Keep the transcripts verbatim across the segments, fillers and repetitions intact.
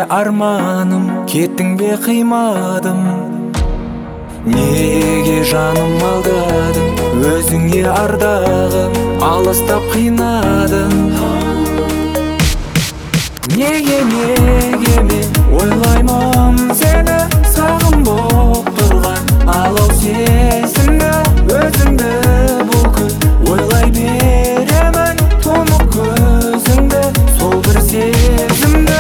арманым, кеттің бе қимадым. Неге жаным алдадың, өзіңе ардағым, алыстап қинадың. Неге, неге мен ойлаймын сені, сағым боп тұрған алау сезімді. Өзіңді бұл күн ойлай беремін, тұнық көзіңді, сол бір сезімді.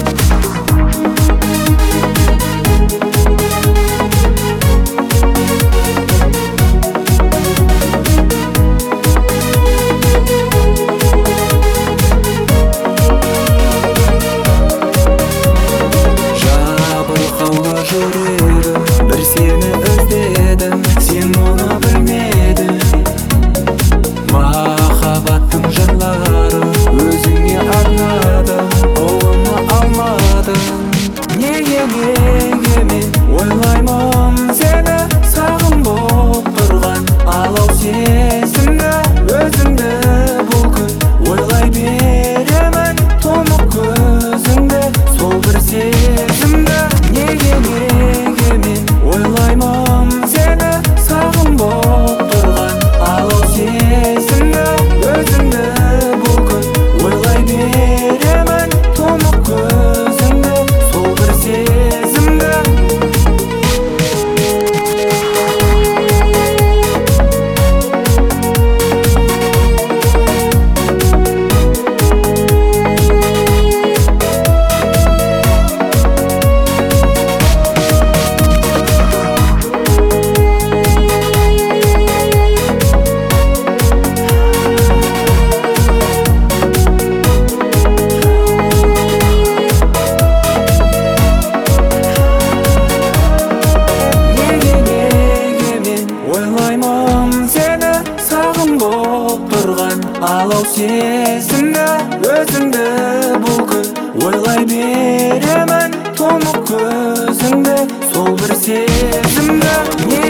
Бір сені іздедім, сен оны білмедің. Махаббаттың жырлары өзіңе арнадым, оны алмадым. Неге, неге мен ойлаймын сені, сағым боп тұрған алау сезімді. Өзіңді бұл күн ойлай беремін, тұнық көзіңді, сол бір сезімді. Неге, неге мен ойлаймын сені, сағым боп тұрған алау сезімді. Өзіңді бұл күн ойлай беремін, тұнық көзіңді, сол бір сезімді. Ойлаймын сені, сағым боп тұрған алау сезімді. Өзіңді бұл күн ойлай беремін, тұнық көзіңді, сол бір сезімді.